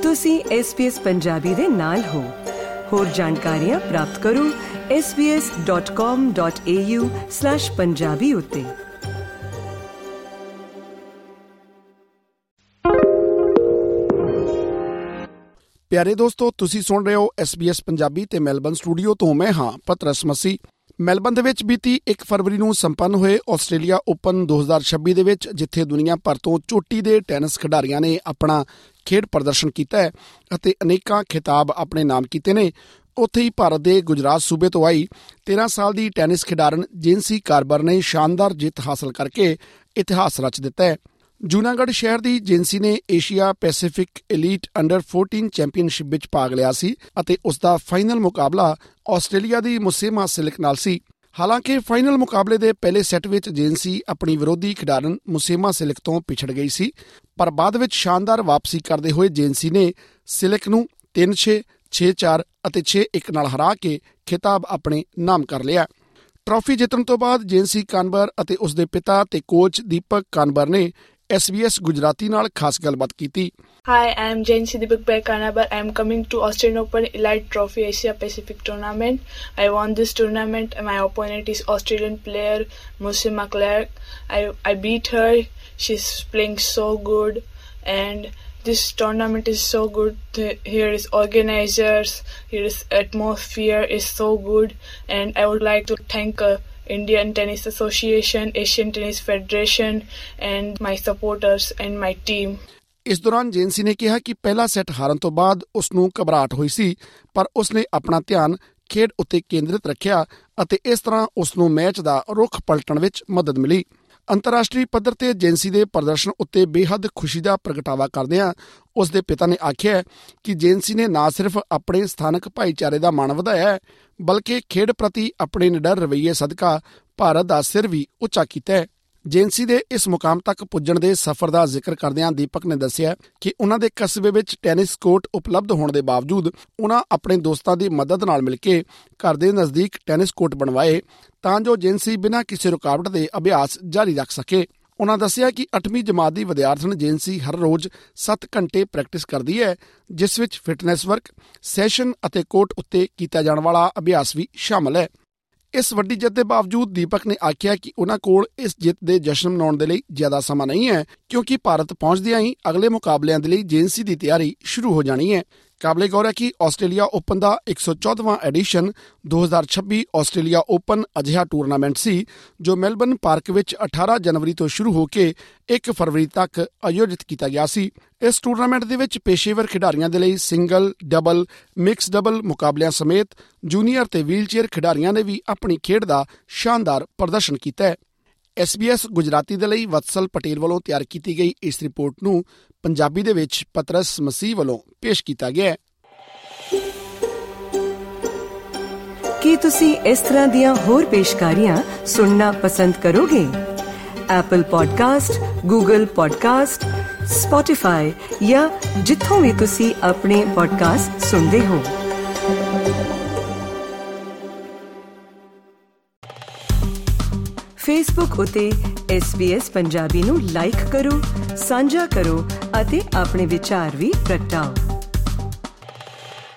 ਤੁਸੀਂ SBS ਪੰਜਾਬੀ ਦੇ ਨਾਲ ਹੋ। ਹੋਰ ਜਾਣਕਾਰੀਆਂ ਪ੍ਰਾਪਤ ਕਰੋ sbs.com.au/punjabi ਉੱਤੇ। ਪਿਆਰੇ ਦੋਸਤੋ, ਤੁਸੀਂ ਸੁਣ ਰਹੇ ਹੋ SBS ਪੰਜਾਬੀ ਤੇ ਮੈਲਬਨ ਸਟੂਡੀਓ ਤੋਂ ਮੈਂ ਹਾਂ ਪਤਰਸ ਮਸੀਹ। ਮੈਲਬਨ ਦੇ ਵਿੱਚ ਬੀਤੀ 1 ਫਰਵਰੀ ਨੂੰ ਸੰਪੰਨ ਹੋਏ ਆਸਟ੍ਰੇਲੀਆ ਓਪਨ 2026 ਦੇ ਵਿੱਚ, ਜਿੱਥੇ ਦੁਨੀਆ ਭਰ ਤੋਂ ਚੋਟੀ ਦੇ ਟੈਨਿਸ ਖਿਡਾਰੀਆਂ ਨੇ ਆਪਣਾ ਖੇਡ ਪ੍ਰਦਰਸ਼ਨ ਕੀਤਾ ਹੈ ਅਤੇ ਅਨੇਕਾਂ ਖਿਤਾਬ ਆਪਣੇ ਨਾਮ ਕੀਤੇ ਨੇ, ਉੱਥੇ ਹੀ ਭਾਰਤ ਦੇ ਗੁਜਰਾਤ ਸੂਬੇ ਤੋਂ ਆਈ 13 ਸਾਲ ਦੀ ਟੈਨਿਸ ਖਿਡਾਰਨ ਜੇਨਸੀ ਕਾਰਬਰ ਨੇ ਸ਼ਾਨਦਾਰ ਜਿੱਤ ਹਾਸਲ ਕਰਕੇ ਇਤਿਹਾਸ ਰਚ ਦਿੱਤਾ ਹੈ। ਜੂਨਾਗੜ੍ਹ ਸ਼ਹਿਰ ਦੀ ਜੇਨਸੀ ਨੇ Asia Pacific elite under 14 championship ਵਿੱਚ ਭਾਗ ਲਿਆ ਸੀ ਅਤੇ ਉਸ ਦਾ ਫਾਈਨਲ ਮੁਕਾਬਲਾ ਆਸਟ੍ਰੇਲੀਆ ਦੀ ਮੁਸੇਮਾ ਸਿਲਕ ਨਾਲ ਸੀ। ਹਾਲਾਂਕਿ ਫਾਈਨਲ ਮੁਕਾਬਲੇ ਦੇ ਪਹਿਲੇ ਸੈੱਟ ਵਿੱਚ ਜੇਨਸੀ ਆਪਣੀ ਵਿਰੋਧੀ ਖਿਡਾਰਨ ਮੁਸੇਮਾ ਸਿਲਕ ਤੋਂ ਪਿਛੜ ਗਈ ਸੀ, ਪਰ ਬਾਅਦ ਵਿੱਚ ਸ਼ਾਨਦਾਰ ਵਾਪਸੀ ਕਰਦੇ ਹੋਏ ਜੇਨਸੀ ਨੇ ਸਿਲਕ ਨੂੰ 3-6, 6-4 ਅਤੇ 6-1 ਨਾਲ ਹਰਾ ਕੇ ਖਿਤਾਬ ਆਪਣੇ ਨਾਮ ਕਰ ਲਿਆ। ਟਰਾਫੀ ਜਿੱਤਣ ਤੋਂ ਬਾਅਦ ਜੇਨਸੀ ਕਾਨਬਰ ਅਤੇ ਉਸਦੇ ਪਿਤਾ ਤੇ ਕੋਚ ਦੀਪਕ ਕਾਨਬਰ ਨੇ SBS ਗੁਜਰਾਤੀ ਨਾਲ ਖਾਸ ਗੱਲਬਾਤ ਕੀਤੀ। Hi, I am Jensi Deepakbhai Kanabar. I am coming to Australian Open Elite Trophy Asia Pacific Tournament. I won this tournament. My opponent is Australian player Musima Clark. I beat her. She's playing so good, and this tournament is so good. Here is organizers. Here is atmosphere is so good, and I would like to thank Indian Tennis Association, Asian Tennis Federation, and my supporters and my team. ਇਸ ਦੌਰਾਨ ਜੇਨਸੀ ਨੇ ਕਿਹਾ ਕਿ ਪਹਿਲਾ set ਹਾਰਨ ਤੋਂ ਬਾਅਦ ਉਸ ਨੂੰ ਘਬਰਾਹਟ ਹੋਈ ਸੀ, ਪਰ ਉਸਨੇ ਆਪਣਾ ਧਿਆਨ ਖੇਡ ਉੱਤੇ ਕੇਂਦਰਿਤ ਰੱਖਿਆ ਅਤੇ ਇਸ ਤਰ੍ਹਾਂ ਉਸ ਨੂੰ ਮੈਚ ਦਾ ਰੁਖ ਪਲਟਣ ਵਿੱਚ ਮਦਦ ਮਿਲੀ। ਅੰਤਰਰਾਸ਼ਟਰੀ ਪੱਧਰ ਤੇ ਜੇਨਸੀ ਦੇ ਪ੍ਰਦਰਸ਼ਨ ਉੱਤੇ ਬੇਹੱਦ ਖੁਸ਼ੀ ਦਾ ਪ੍ਰਗਟਾਵਾ ਕਰਦਿਆਂ ਉਸ ਦੇ ਪਿਤਾ ਨੇ ਆਖਿਆ ਕਿ ਜੇਨਸੀ ਨੇ ਨਾ ਸਿਰਫ ਆਪਣੇ ਸਥਾਨਕ ਭਾਈਚਾਰੇ ਦਾ ਮਾਣ ਵਧਾਇਆ ਹੈ, ਬਲਕਿ ਖੇਡ ਪ੍ਰਤੀ ਆਪਣੇ ਨਿਡਰ ਰਵੱਈਏ ਸਦਕਾ ਭਾਰਤ ਦਾ ਸਿਰ ਵੀ ਉੱਚਾ ਕੀਤਾ ਹੈ। ਜੇਨਸੀ ਦੇ ਇਸ ਮੁਕਾਮ ਤੱਕ ਪੁੱਜਣ ਦੇ ਸਫ਼ਰ ਦਾ ਜ਼ਿਕਰ ਕਰਦਿਆਂ ਦੀਪਕ ਨੇ ਦੱਸਿਆ ਕਿ ਉਹਨਾਂ ਦੇ ਕਸਬੇ ਵਿੱਚ ਟੈਨਿਸ ਕੋਰਟ ਉਪਲਬਧ ਹੋਣ ਦੇ ਬਾਵਜੂਦ ਉਹਨਾਂ ਆਪਣੇ ਦੋਸਤਾਂ ਦੀ ਮਦਦ ਨਾਲ ਮਿਲ ਕੇ ਘਰ ਦੇ ਨਜ਼ਦੀਕ ਟੈਨਿਸ ਕੋਰਟ ਬਣਵਾਏ ਤਾਂ ਜੋ ਜੇਨਸੀ ਬਿਨਾਂ ਕਿਸੇ ਰੁਕਾਵਟ ਦੇ ਅਭਿਆਸ ਜਾਰੀ ਰੱਖ ਸਕੇ। ਉਹਨਾਂ ਦੱਸਿਆ ਕਿ 8ਵੀਂ ਜਮਾਤ ਦੀ ਵਿਦਿਆਰਥਣ ਜੇਨਸੀ ਹਰ ਰੋਜ਼ 7 ਘੰਟੇ ਪ੍ਰੈਕਟਿਸ ਕਰਦੀ ਹੈ, ਜਿਸ ਵਿੱਚ ਫਿਟਨੈਸ ਵਰਕ, ਸੈਸ਼ਨ ਅਤੇ ਕੋਰਟ ਉੱਤੇ ਕੀਤਾ ਜਾਣ ਵਾਲਾ ਅਭਿਆਸ ਵੀ ਸ਼ਾਮਲ ਹੈ। ਇਸ ਵੱਡੀ ਜਿੱਤ ਦੇ ਬਾਵਜੂਦ ਦੀਪਕ ਨੇ ਆਖਿਆ ਕਿ ਉਹਨਾਂ ਕੋਲ ਇਸ ਜਿੱਤ ਦੇ ਜਸ਼ਨ ਮਨਾਉਣ ਦੇ ਲਈ ਜ਼ਿਆਦਾ ਸਮਾਂ ਨਹੀਂ ਹੈ, ਕਿਉਂਕਿ ਭਾਰਤ ਪਹੁੰਚਦਿਆਂ ਹੀ ਅਗਲੇ ਮੁਕਾਬਲਿਆਂ ਦੇ ਲਈ ਜੇਨਸੀ ਦੀ ਤਿਆਰੀ ਸ਼ੁਰੂ ਹੋ ਜਾਣੀ ਹੈ। ਕਾਬਲੇ ਗੌਰ ਹੈ ਕਿ ਆਸਟ੍ਰੇਲੀਆ ਓਪਨ ਦਾ 114ਵਾਂ ਐਡੀਸ਼ਨ 2026 ਆਸਟ੍ਰੇਲੀਆ ਓਪਨ ਅਜਿਹਾ ਟੂਰਨਾਮੈਂਟ ਸੀ ਜੋ ਮੈਲਬਨ ਪਾਰਕ ਵਿੱਚ 18 ਜਨਵਰੀ ਤੋਂ ਸ਼ੁਰੂ ਹੋ ਕੇ 1 ਫਰਵਰੀ ਤੱਕ ਆਯੋਜਿਤ ਕੀਤਾ ਗਿਆ ਸੀ। ਇਸ ਟੂਰਨਾਮੈਂਟ ਦੇ ਵਿੱਚ ਪੇਸ਼ੇਵਰ ਖਿਡਾਰੀਆਂ ਦੇ ਲਈ ਸਿੰਗਲ, ਡਬਲ, ਮਿਕਸ ਡਬਲ ਮੁਕਾਬਲਿਆਂ ਸਮੇਤ ਜੂਨੀਅਰ ਤੇ ਵੀਲਚੇਅਰ ਖਿਡਾਰੀਆਂ ਨੇ ਵੀ ਆਪਣੀ ਖੇਡ ਦਾ ਸ਼ਾਨਦਾਰ ਪ੍ਰਦਰਸ਼ਨ ਕੀਤਾ ਹੈ। SBS ਗੁਜਰਾਤੀ ਦੇ ਲਈ ਵਤਸਲ ਪਟੇਲ ਵੱਲੋਂ ਤਿਆਰ ਕੀਤੀ ਗਈ ਇਸ ਰਿਪੋਰਟ ਨੂੰ ਪੰਜਾਬੀ ਦੇ ਵਿੱਚ ਪਤਰਸ ਮਸੀਹ ਵੱਲੋਂ ਪੇਸ਼ ਕੀਤਾ ਗਿਆ ਹੈ। ਕੀ ਤੁਸੀਂ ਇਸ ਤਰ੍ਹਾਂ ਦੀਆਂ ਹੋਰ ਪੇਸ਼ਕਾਰੀਆਂ ਸੁਣਨਾ ਪਸੰਦ ਕਰੋਗੇ? Apple Podcast, Google Podcast, Spotify ਜਾਂ ਜਿੱਥੋਂ ਵੀ ਤੁਸੀਂ ਆਪਣੇ ਪੋਡਕਾਸਟ ਸੁਣਦੇ ਹੋ। ਫੇਸਬੁੱਕ ਉਤੇ SBS ਪੰਜਾਬੀ ਨੂੰ ਲਾਈਕ ਕਰੋ, ਸਾਂਝਾ ਕਰੋ ਅਤੇ ਆਪਣੇ ਵਿਚਾਰ ਵੀ ਪ੍ਰਗਟਾਓ।